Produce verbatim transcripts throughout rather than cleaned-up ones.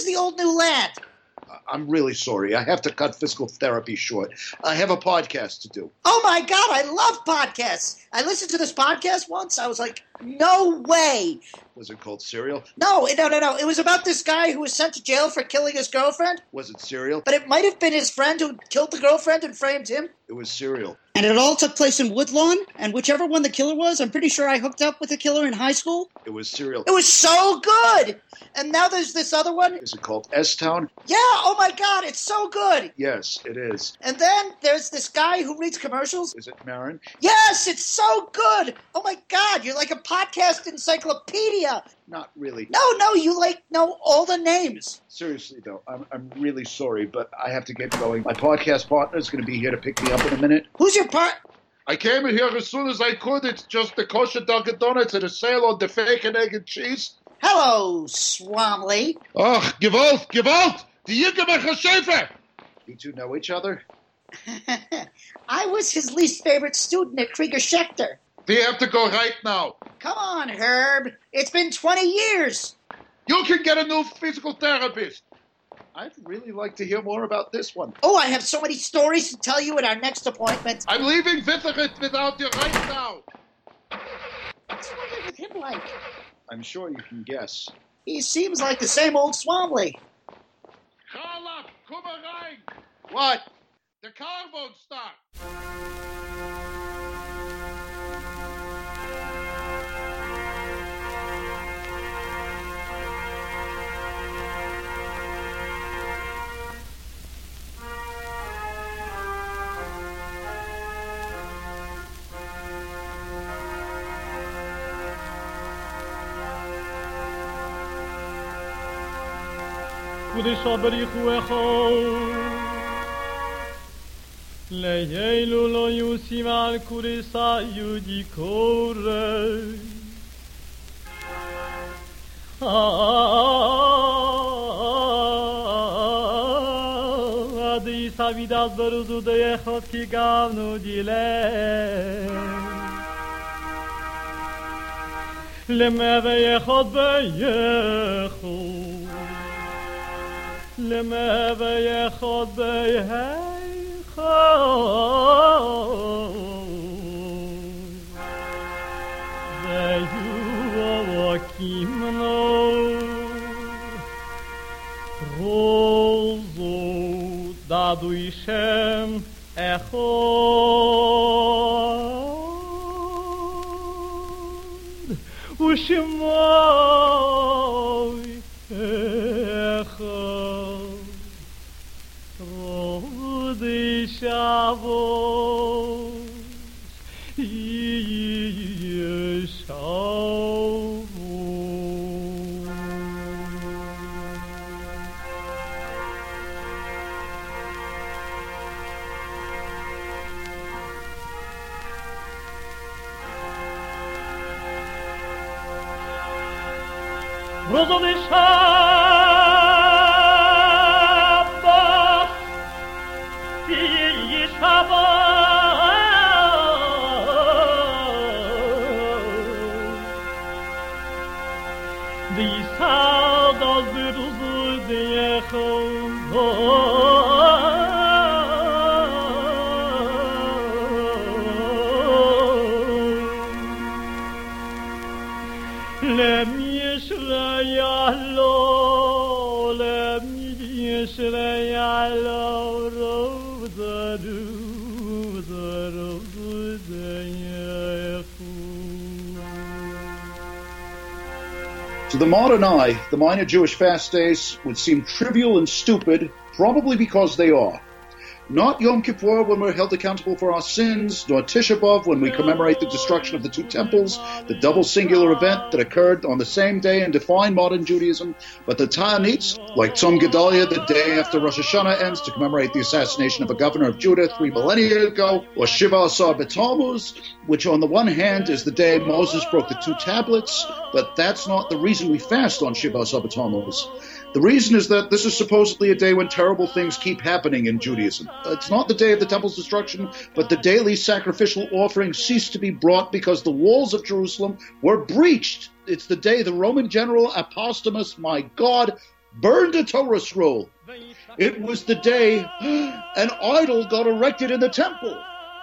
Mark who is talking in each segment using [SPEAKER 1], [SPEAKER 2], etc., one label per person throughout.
[SPEAKER 1] is the old new land?
[SPEAKER 2] I'm really sorry. I have to cut physical therapy short. I have a podcast to do.
[SPEAKER 1] Oh, my God, I love podcasts. I listened to this podcast once. I was like, no way.
[SPEAKER 2] Was it called Serial?
[SPEAKER 1] No, no, no, no. It was about this guy who was sent to jail for killing his girlfriend.
[SPEAKER 2] Was it Serial?
[SPEAKER 1] But it might have been his friend who killed the girlfriend and framed him.
[SPEAKER 2] It was Serial.
[SPEAKER 1] And it all took place in Woodlawn, and whichever one the killer was, I'm pretty sure I hooked up with the killer in high school.
[SPEAKER 2] It was Serial.
[SPEAKER 1] It was so good! And now there's this other one.
[SPEAKER 2] Is it called S-Town?
[SPEAKER 1] Yeah, oh my God, it's so good!
[SPEAKER 2] Yes, it is.
[SPEAKER 1] And then there's this guy who reads commercials.
[SPEAKER 2] Is it Marin?
[SPEAKER 1] Yes, it's so good! Oh my God, you're like a podcast encyclopedia!
[SPEAKER 2] Not really.
[SPEAKER 1] No, no, you like know all the names.
[SPEAKER 2] Seriously, though, I'm I'm really sorry, but I have to get going. My podcast partner is going to be here to pick me up in a minute.
[SPEAKER 1] Who's your part?
[SPEAKER 2] I came in here as soon as I could. It's just the kosher Dunkin' Donuts and a sale on the fake and egg and cheese.
[SPEAKER 1] Hello, Swamley.
[SPEAKER 2] Ach, Gewalt, Gewalt! Die Jüngermacher Schäfer! You two know each other?
[SPEAKER 1] I was his least favorite student at Krieger Schechter.
[SPEAKER 2] We have to go right now.
[SPEAKER 1] Come on, Herb. It's been twenty years.
[SPEAKER 2] You can get a new physical therapist. I'd really like to hear more about this one.
[SPEAKER 1] Oh, I have so many stories to tell you at our next appointment.
[SPEAKER 2] I'm leaving Witherite without you right now.
[SPEAKER 1] What's the matter with him like?
[SPEAKER 2] I'm sure you can guess.
[SPEAKER 1] He seems like the same old Swamley.
[SPEAKER 2] Carla, come rein. What? The car won't start.
[SPEAKER 3] קודשא בריחו ליילו לא יוסים על קודשא יהודי קורא עדי סבידס ברוזו דייחות כי גבנו דילה למווה יחוד בייחוד لما بياخد بياخد زيو وكيمنو روزو دادو يشم اخود وشموي اخود رودي شابوس يشابوس رودي شابوس Die Saud aus der Ruzul der Lem yishrayalo Lem yishrayalo Rozaru
[SPEAKER 2] To the modern eye, the minor Jewish fast days would seem trivial and stupid, probably because they are. Not Yom Kippur when we're held accountable for our sins, nor Tisha B'Av when we commemorate the destruction of the two temples, the double singular event that occurred on the same day and defined modern Judaism, but the Ta'anits, like Tzom Gedalia, the day after Rosh Hashanah ends to commemorate the assassination of a governor of Judah three millennia ago, or Shiva Asar B'Tammuz, which on the one hand is the day Moses broke the two tablets, but that's not the reason we fast on Shiva Asar B'Tammuz. The reason is that this is supposedly a day when terrible things keep happening in Judaism. It's not the day of the temple's destruction, but the daily sacrificial offerings ceased to be brought because the walls of Jerusalem were breached. It's the day the Roman general Apostomus, my God, burned a Torah scroll. It was the day an idol got erected in the temple.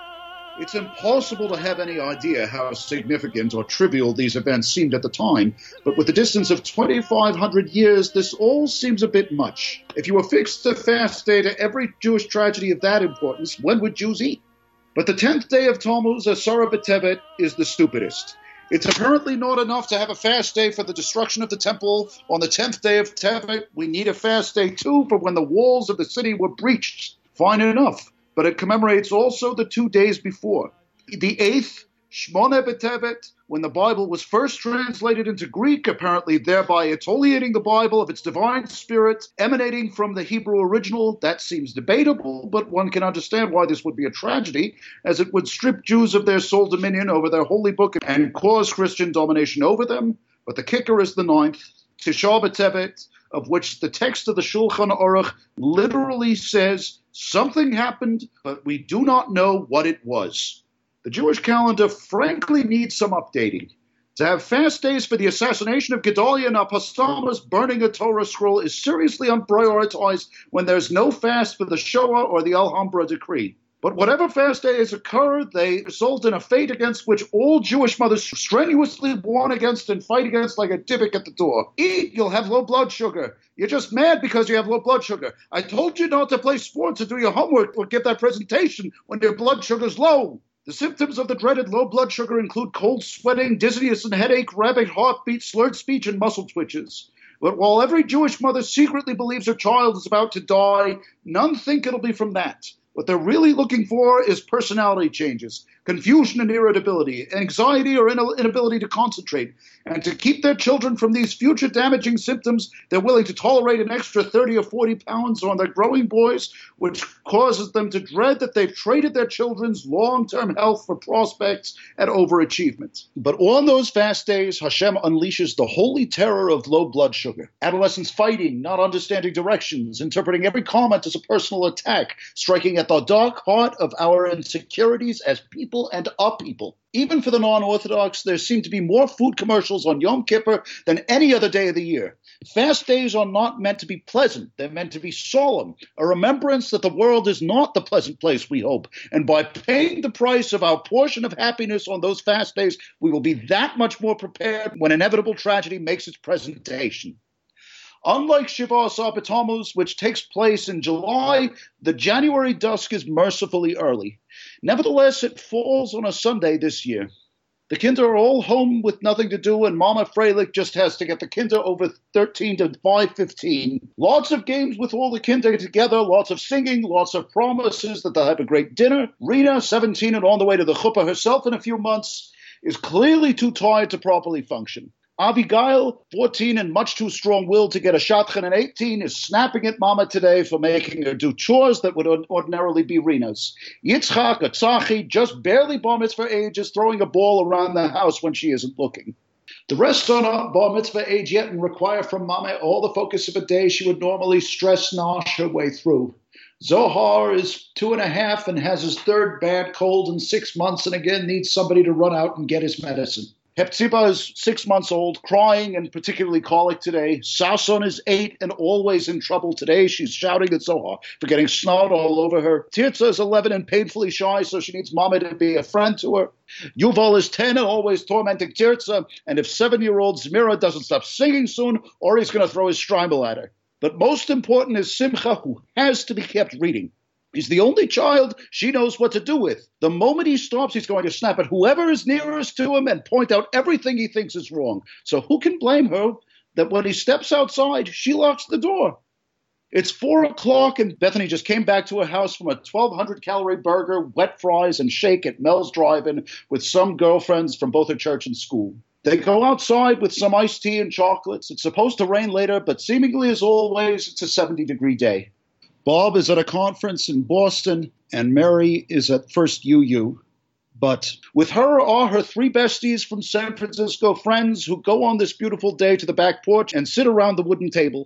[SPEAKER 2] It's impossible to have any idea how significant or trivial these events seemed at the time, but with the distance of twenty-five hundred years, this all seems a bit much. If you affixed a fast day to every Jewish tragedy of that importance, when would Jews eat? But the tenth day of Tammuz, Asara B'Tevet, is the stupidest. It's apparently not enough to have a fast day for the destruction of the temple. On the tenth day of Tevet, we need a fast day too for when the walls of the city were breached. Fine enough. But it commemorates also the two days before. The eighth, Shmona B'Tevet, when the Bible was first translated into Greek, apparently thereby exfoliating the Bible of its divine spirit emanating from the Hebrew original. That seems debatable, but one can understand why this would be a tragedy, as it would strip Jews of their sole dominion over their holy book and cause Christian domination over them. But the kicker is the ninth, Tisha B'Tevet, of which the text of the Shulchan Aruch literally says, something happened, but we do not know what it was. The Jewish calendar frankly needs some updating. To have fast days for the assassination of Gedaliah and Apostamas burning a Torah scroll is seriously unprioritized when there's no fast for the Shoah or the Alhambra decree. But whatever fast days occur, they result in a fate against which all Jewish mothers strenuously warn against and fight against like a Dybbuk at the door. Eat, you'll have low blood sugar. You're just mad because you have low blood sugar. I told you not to play sports or do your homework or give that presentation when your blood sugar's low. The symptoms of the dreaded low blood sugar include cold sweating, dizziness and headache, rapid heartbeat, slurred speech, and muscle twitches. But while every Jewish mother secretly believes her child is about to die, none think it'll be from that. What they're really looking for is personality changes, confusion and irritability, anxiety or inability to concentrate. And to keep their children from these future damaging symptoms, they're willing to tolerate an extra thirty or forty pounds on their growing boys, which causes them to dread that they've traded their children's long-term health for prospects and overachievement. But on those fast days, Hashem unleashes the holy terror of low blood sugar. Adolescents fighting, not understanding directions, interpreting every comment as a personal attack, striking at the dark heart of our insecurities as people and a people. Even for the non-Orthodox, there seem to be more food commercials on Yom Kippur than any other day of the year. Fast days are not meant to be pleasant. They're meant to be solemn, a remembrance that the world is not the pleasant place we hope. And by paying the price of our portion of happiness on those fast days, we will be that much more prepared when inevitable tragedy makes its presentation. Unlike Shiva Asar B'Tammuz, which takes place in July, the January dusk is mercifully early. Nevertheless, it falls on a Sunday this year. The kinder are all home with nothing to do, and Mama Freilich just has to get the kinder over thirteen to five fifteen. Lots of games with all the kinder together, lots of singing, lots of promises that they'll have a great dinner. Rena, seventeen and on the way to the chuppah herself in a few months, is clearly too tired to properly function. Abigail, fourteen and much too strong-willed to get a shadchan at eighteen, is snapping at Mama today for making her do chores that would ordinarily be Rena's. Yitzchak, a tzachi, just barely bar mitzvah age, is throwing a ball around the house when she isn't looking. The rest are not bar mitzvah age yet and require from Mama all the focus of a day she would normally stress nosh her way through. Zohar is two and a half and has his third bad cold in six months and again needs somebody to run out and get his medicine. Hepzibah is six months old, crying and particularly colic today. Sason is eight and always in trouble today. She's shouting at Zohar for getting snot all over her. Tirza is eleven and painfully shy, so she needs Mama to be a friend to her. Yuval is ten and always tormenting Tirza, and if seven-year-old Zmira doesn't stop singing soon, Ori's going to throw his strymel at her. But most important is Simcha, who has to be kept reading. He's the only child she knows what to do with. The moment he stops, he's going to snap at whoever is nearest to him and point out everything he thinks is wrong. So who can blame her that when he steps outside, she locks the door? It's four o'clock, and Bethany just came back to her house from a twelve hundred calorie burger, wet fries, and shake at Mel's Drive-In with some girlfriends from both her church and school. They go outside with some iced tea and chocolates. It's supposed to rain later, but seemingly as always, it's a seventy-degree day. Bob is at a conference in Boston, and Mary is at First U U. But with her are her three besties from San Francisco, friends who go on this beautiful day to the back porch and sit around the wooden table.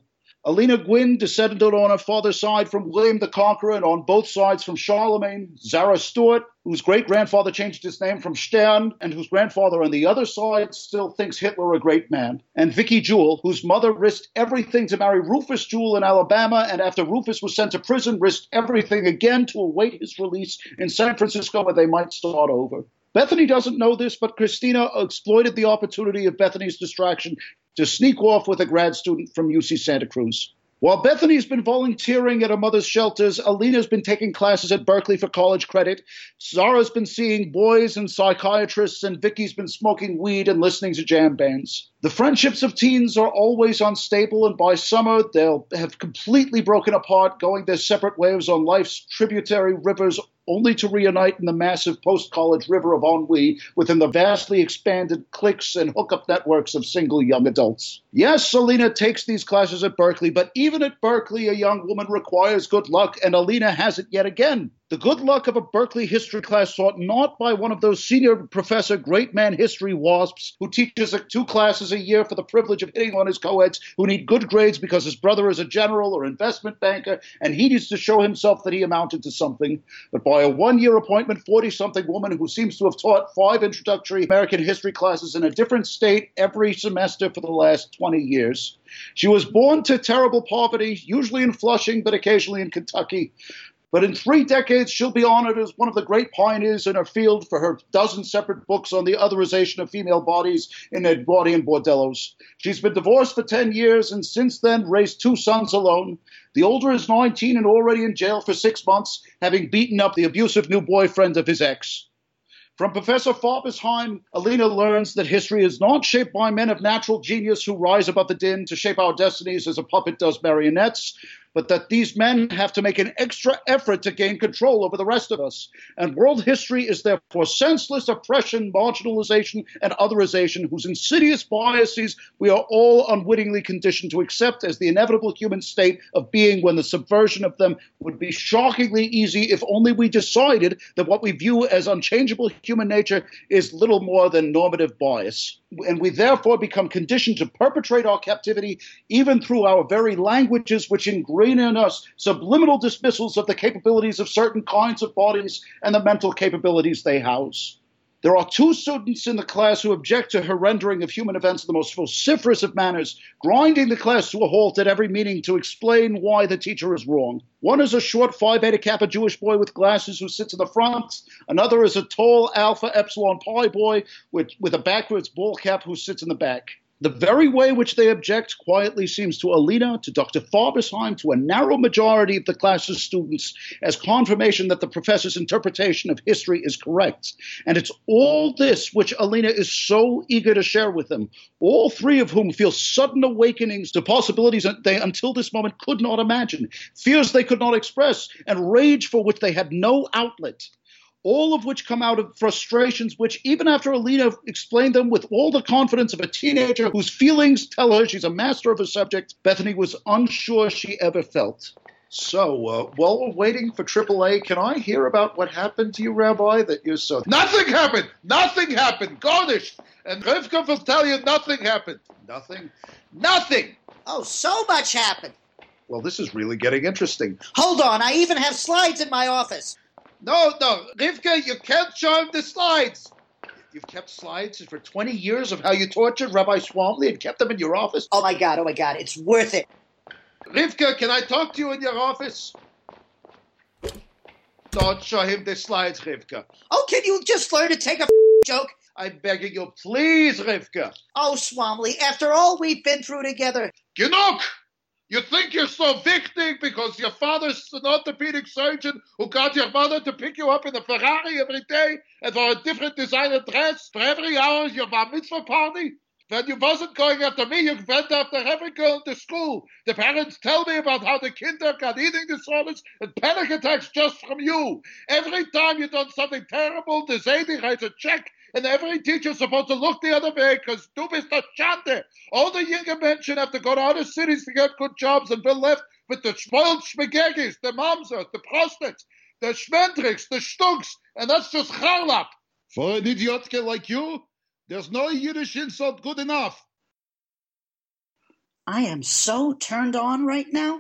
[SPEAKER 2] Alina Gwyn descended on her father's side from William the Conqueror and on both sides from Charlemagne. Zara Stewart, whose great-grandfather changed his name from Stern and whose grandfather on the other side still thinks Hitler a great man. And Vicky Jewell, whose mother risked everything to marry Rufus Jewell in Alabama and after Rufus was sent to prison, risked everything again to await his release in San Francisco where they might start over. Bethany doesn't know this, but Christina exploited the opportunity of Bethany's distraction to sneak off with a grad student from U C Santa Cruz. While Bethany's been volunteering at her mother's shelters, Alina's been taking classes at Berkeley for college credit, Zara's been seeing boys and psychiatrists, and Vicky's been smoking weed and listening to jam bands. The friendships of teens are always unstable, and by summer they'll have completely broken apart, going their separate ways on life's tributary rivers, only to reunite in the massive post-college river of ennui within the vastly expanded cliques and hookup networks of single young adults. Yes, Alina takes these classes at Berkeley, but even at Berkeley, a young woman requires good luck, and Alina has it yet again. The good luck of a Berkeley history class taught not by one of those senior professor great man history wasps who teaches two classes a year for the privilege of hitting on his co-eds who need good grades because his brother is a general or investment banker and he needs to show himself that he amounted to something, but by a one-year appointment forty-something woman who seems to have taught five introductory American history classes in a different state every semester for the last twenty years. She was born to terrible poverty, usually in Flushing, but occasionally in Kentucky. But in three decades, she'll be honored as one of the great pioneers in her field for her dozen separate books on the otherization of female bodies in Edwardian bordellos. She's been divorced for ten years and since then raised two sons alone. The older is nineteen and already in jail for six months, having beaten up the abusive new boyfriend of his ex. From Professor Farbesheim, Alina learns that history is not shaped by men of natural genius who rise above the din to shape our destinies as a puppet does marionettes, but that these men have to make an extra effort to gain control over the rest of us. And world history is therefore senseless oppression, marginalization, and otherization whose insidious biases we are all unwittingly conditioned to accept as the inevitable human state of being when the subversion of them would be shockingly easy if only we decided that what we view as unchangeable human nature is little more than normative bias. And we therefore become conditioned to perpetrate our captivity even through our very languages which ingrain in us subliminal dismissals of the capabilities of certain kinds of bodies and the mental capabilities they house. There are two students in the class who object to her rendering of human events in the most vociferous of manners, grinding the class to a halt at every meeting to explain why the teacher is wrong. One is a short Phi Beta Kappa Jewish boy with glasses who sits in the front. Another is a tall Alpha Epsilon Pi boy with, with a backwards ball cap who sits in the back. The very way in which they object quietly seems to Alina, to Doctor Farbesheim, to a narrow majority of the class's students as confirmation that the professor's interpretation of history is correct. And it's all this which Alina is so eager to share with them, all three of whom feel sudden awakenings to possibilities that they until this moment could not imagine, fears they could not express, and rage for which they had no outlet. All of which come out of frustrations which, even after Alina explained them with all the confidence of a teenager whose feelings tell her she's a master of a subject, Bethany was unsure she ever felt. So, uh, while we're waiting for triple A, can I hear about what happened to you, Rabbi, that you're so...
[SPEAKER 4] Nothing happened! Nothing happened! Garnished! And Rivka will tell you nothing happened.
[SPEAKER 2] Nothing?
[SPEAKER 4] Nothing!
[SPEAKER 1] Oh, so much happened.
[SPEAKER 2] Well, this is really getting interesting.
[SPEAKER 1] Hold on, I even have slides in my office.
[SPEAKER 4] No, no, Rivka, you can't show him the slides.
[SPEAKER 2] You've kept slides for twenty years of how you tortured Rabbi Swamley and kept them in your office?
[SPEAKER 1] Oh, my God, oh, my God, it's worth it.
[SPEAKER 4] Rivka, can I talk to you in your office? Don't show him the slides, Rivka.
[SPEAKER 1] Oh, can you just learn to take a joke?
[SPEAKER 2] I'm begging you, please, Rivka.
[SPEAKER 1] Oh, Swamley, after all we've been through together.
[SPEAKER 4] Ginuk! You think you're so victim because your father's an orthopedic surgeon who got your mother to pick you up in a Ferrari every day and for a different designer dress for every hour of your bar mitzvah party? When you wasn't going after me, you went after every girl in the school. The parents tell me about how the kinder got eating disorders and panic attacks just from you. Every time you've done something terrible, the Zadie writes a check, and every teacher's supposed to look the other way because du bist a Schande. All the younger men have to go to other cities to get good jobs and we're left with the spoiled schmegegis, the mamzers, the prostates, the schmendricks, the stunks, and that's just charlap. For an idiotke like you, there's no Yiddish insult good enough.
[SPEAKER 1] I am so turned on right now.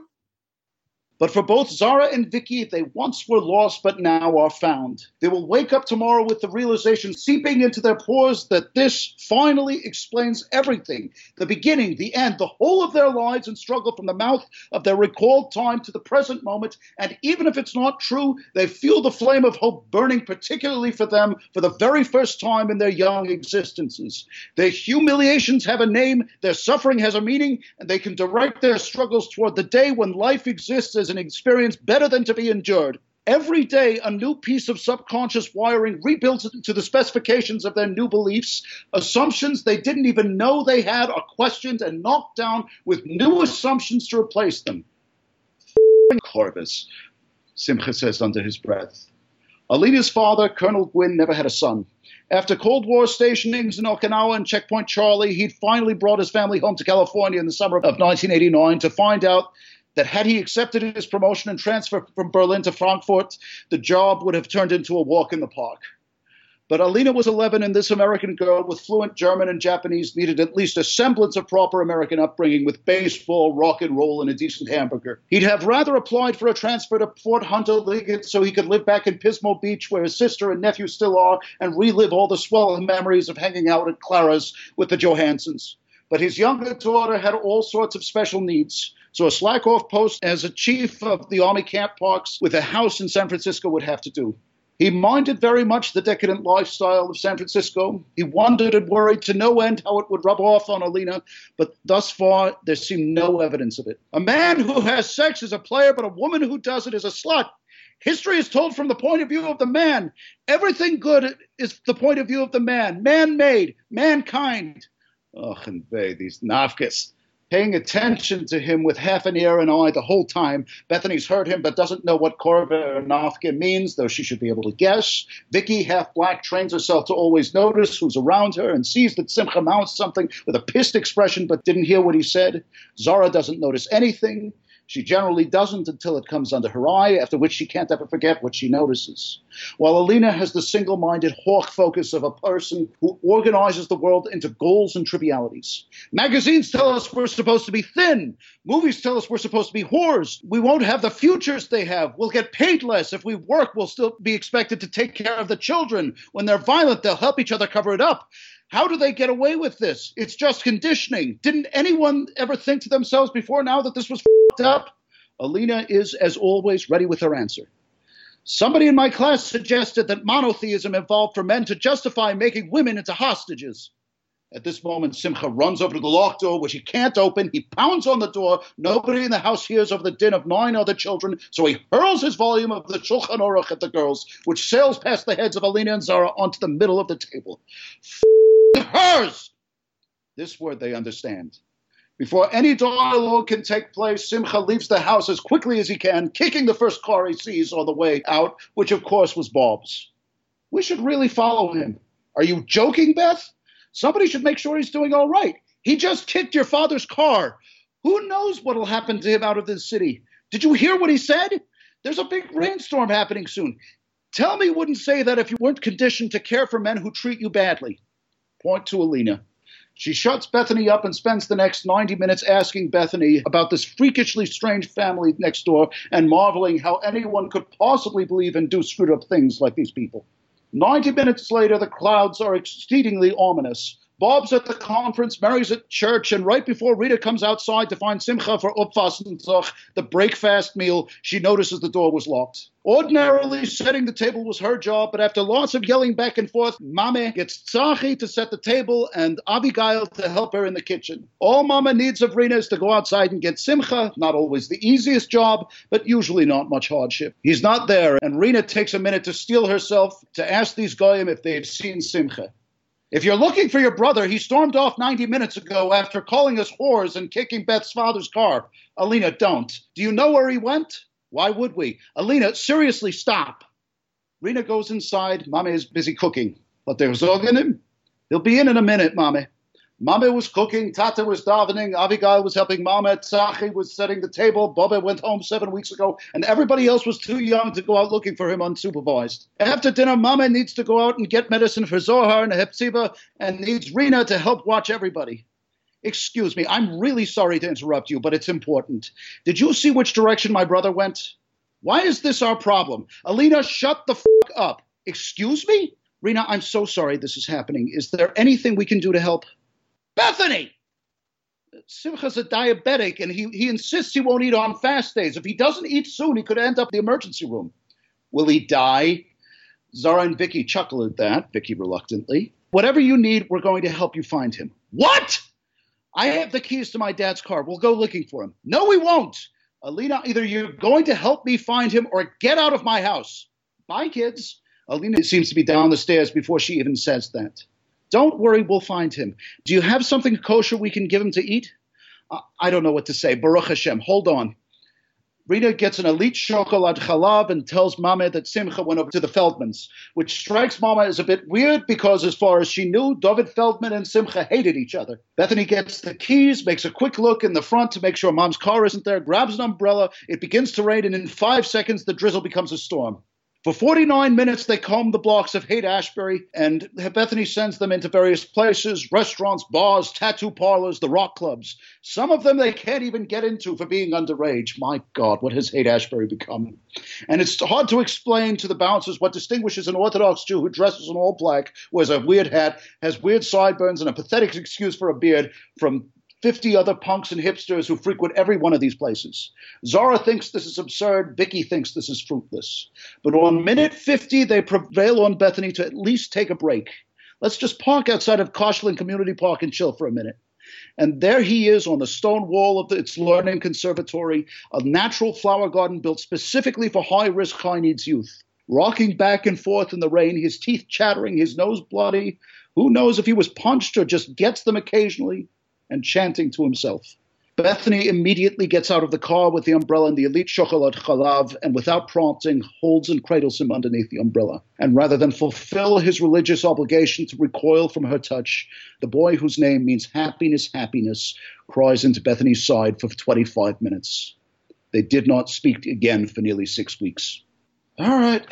[SPEAKER 2] But for both Zara and Vicky, they once were lost but now are found. They will wake up tomorrow with the realization seeping into their pores that this finally explains everything. The beginning, the end, the whole of their lives and struggle from the mouth of their recalled time to the present moment. And even if it's not true, they feel the flame of hope burning particularly for them for the very first time in their young existences. Their humiliations have a name, their suffering has a meaning, and they can direct their struggles toward the day when life exists as an experience better than to be endured. Every day, a new piece of subconscious wiring rebuilds to the specifications of their new beliefs. Assumptions they didn't even know they had are questioned and knocked down with new assumptions to replace them. F***ing Corvus, Simcha says under his breath. Alina's father, Colonel Gwynn, never had a son. After Cold War stationings in Okinawa and Checkpoint Charlie, he'd finally brought his family home to California in the summer of nineteen eighty-nine to find out that had he accepted his promotion and transfer from Berlin to Frankfurt, the job would have turned into a walk in the park. But Alina was eleven, and this American girl with fluent German and Japanese needed at least a semblance of proper American upbringing with baseball, rock and roll, and a decent hamburger. He'd have rather applied for a transfer to Fort Hunter Liggett so he could live back in Pismo Beach, where his sister and nephew still are, and relive all the swell memories of hanging out at Clara's with the Johansons. But his younger daughter had all sorts of special needs. So a slack-off post as a chief of the Army Camp Parks with a house in San Francisco would have to do. He minded very much the decadent lifestyle of San Francisco. He wondered and worried to no end how it would rub off on Alina, but thus far there seemed no evidence of it. A man who has sex is a player, but a woman who does it is a slut. History is told from the point of view of the man. Everything good is the point of view of the man. Man-made, mankind. Oh, and they, these nafkas. Paying attention to him with half an ear and eye the whole time. Bethany's heard him but doesn't know what korva or nafka means, though she should be able to guess. Vicky, half black, trains herself to always notice who's around her and sees that Simcha mounts something with a pissed expression but didn't hear what he said. Zara doesn't notice anything. She generally doesn't until it comes under her eye, after which she can't ever forget what she notices. While Alina has the single-minded hawk focus of a person who organizes the world into goals and trivialities. Magazines tell us we're supposed to be thin. Movies tell us we're supposed to be whores. We won't have the futures they have. We'll get paid less. If we work, we'll still be expected to take care of the children. When they're violent, they'll help each other cover it up. How do they get away with this? It's just conditioning. Didn't anyone ever think to themselves before now that this was f***ed up? Alina is, as always, ready with her answer. Somebody in my class suggested that monotheism evolved for men to justify making women into hostages. At this moment, Simcha runs over to the locked door, which he can't open. He pounds on the door. Nobody in the house hears over the din of nine other children, so he hurls his volume of the Shulchan Aruch at the girls, which sails past the heads of Alina and Zara onto the middle of the table. F*** hers! This word they understand. Before any dialogue can take place, Simcha leaves the house as quickly as he can, kicking the first car he sees on the way out, which of course was Bob's. We should really follow him. Are you joking, Beth? Somebody should make sure he's doing all right. He just kicked your father's car. Who knows what'll happen to him out of this city? Did you hear what he said? There's a big rainstorm happening soon. Tell me you wouldn't say that if you weren't conditioned to care for men who treat you badly. Point to Alina. She shuts Bethany up and spends the next ninety minutes asking Bethany about this freakishly strange family next door and marveling how anyone could possibly believe and do screwed up things like these people. Ninety minutes later, the clouds are exceedingly ominous. Bob's at the conference, Mary's at church, and right before Rita comes outside to find Simcha for Upfastenzach, the breakfast meal, she notices the door was locked. Ordinarily, setting the table was her job, but after lots of yelling back and forth, Mame gets Tzachi to set the table and Abigail to help her in the kitchen. All Mama needs of Rita is to go outside and get Simcha, not always the easiest job, but usually not much hardship. He's not there, and Rita takes a minute to steel herself to ask these goyim if they've seen Simcha. If you're looking for your brother, he stormed off ninety minutes ago after calling us whores and kicking Beth's father's car. Alina, don't. Do you know where he went? Why would we? Alina, seriously, stop. Rina goes inside. Mame is busy cooking. But there's Zogan him. He'll be in in a minute, Mame. Mame was cooking. Tata was davening. Abigail was helping Mama. Tzachi was setting the table. Bobbe went home seven weeks ago. And everybody else was too young to go out looking for him unsupervised. After dinner, Mama needs to go out and get medicine for Zohar and Hepzibah and needs Rina to help watch everybody. Excuse me, I'm really sorry to interrupt you, but it's important. Did you see which direction my brother went? Why is this our problem? Alina, shut the f*** up. Excuse me? Rena, I'm so sorry this is happening. Is there anything we can do to help? Bethany! Simcha's a diabetic, and he, he insists he won't eat on fast days. If he doesn't eat soon, he could end up in the emergency room. Will he die? Zara and Vicky chuckle at that, Vicky reluctantly. Whatever you need, we're going to help you find him. What? I have the keys to my dad's car. We'll go looking for him. No, we won't. Alina, either you're going to help me find him or get out of my house. Bye, kids. Alina seems to be down the stairs before she even says that. Don't worry, we'll find him. Do you have something kosher we can give him to eat? Uh, I don't know what to say. Baruch Hashem. Hold on. Rita gets an elite chocolate chalav and tells Mama that Simcha went over to the Feldmans, which strikes Mama as a bit weird because, as far as she knew, David Feldman and Simcha hated each other. Bethany gets the keys, makes a quick look in the front to make sure Mom's car isn't there, grabs an umbrella, it begins to rain, and in five seconds the drizzle becomes a storm. For forty-nine minutes, they comb the blocks of Haight-Ashbury, and Bethany sends them into various places, restaurants, bars, tattoo parlors, the rock clubs. Some of them they can't even get into for being underage. My God, what has Haight-Ashbury become? And it's hard to explain to the bouncers what distinguishes an Orthodox Jew who dresses in all black, wears a weird hat, has weird sideburns, and a pathetic excuse for a beard from fifty other punks and hipsters who frequent every one of these places. Zara thinks this is absurd. Vicky thinks this is fruitless. But on minute fifty, they prevail on Bethany to at least take a break. Let's just park outside of Koshland Community Park and chill for a minute. And there he is on the stone wall of the, its learning conservatory, a natural flower garden built specifically for high-risk, high-needs youth. Rocking back and forth in the rain, his teeth chattering, his nose bloody. Who knows if he was punched or just gets them occasionally, and chanting to himself. Bethany immediately gets out of the car with the umbrella and the elite chocolate chalav, and without prompting, holds and cradles him underneath the umbrella. And rather than fulfill his religious obligation to recoil from her touch, the boy whose name means happiness, happiness, cries into Bethany's side for twenty-five minutes. They did not speak again for nearly six weeks. All right.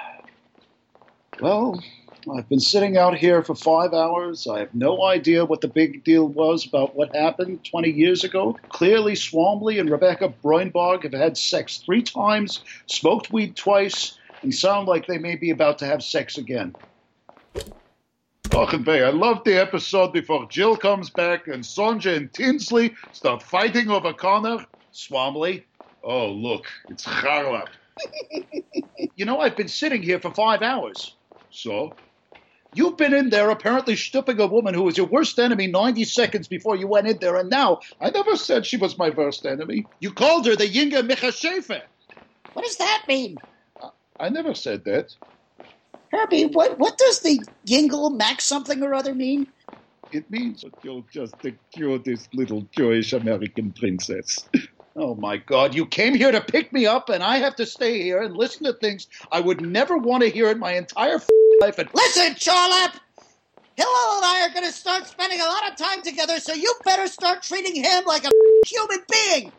[SPEAKER 2] Well, I've been sitting out here for five hours. I have no idea what the big deal was about what happened twenty years ago. Clearly, Swamley and Rebecca Broinbog have had sex three times, smoked weed twice, and sound like they may be about to have sex again.
[SPEAKER 4] Ochenbey, I love the episode before Jill comes back and Sonja and Tinsley start fighting over Connor.
[SPEAKER 2] Swamley?
[SPEAKER 4] Oh, look, it's Charlap.
[SPEAKER 2] You know, I've been sitting here for five hours.
[SPEAKER 4] So?
[SPEAKER 2] You've been in there apparently stooping a woman who was your worst enemy ninety seconds before you went in there, and now...
[SPEAKER 4] I never said she was my worst enemy.
[SPEAKER 2] You called her the Yinga Michashefe.
[SPEAKER 1] What does that mean?
[SPEAKER 4] I never said that.
[SPEAKER 1] Herbie, what, what does the Yingle Max something or other mean?
[SPEAKER 4] It means that you're just the cutest little Jewish American princess.
[SPEAKER 2] Oh, my God. You came here to pick me up, and I have to stay here and listen to things I would never want to hear in my entire f- life. And-
[SPEAKER 1] Listen, Charlap! Hillel and I are going to start spending a lot of time together, so you better start treating him like a human being!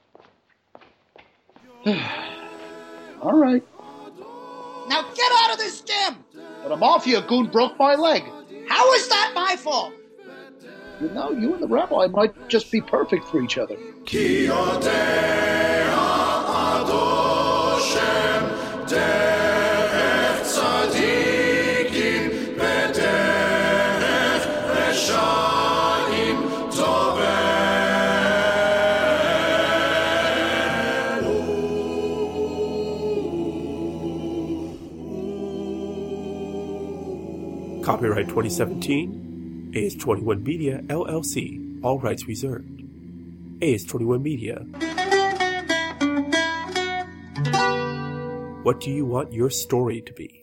[SPEAKER 2] All right.
[SPEAKER 1] Now get out of this gym!
[SPEAKER 2] But a mafia goon broke my leg.
[SPEAKER 1] How is that my fault?
[SPEAKER 2] You know, you and the rabbi might just be perfect for each other.
[SPEAKER 5] Copyright twenty seventeen, A S twenty-one Media, L L C, all rights reserved. A S twenty-one Media. What do you want your story to be?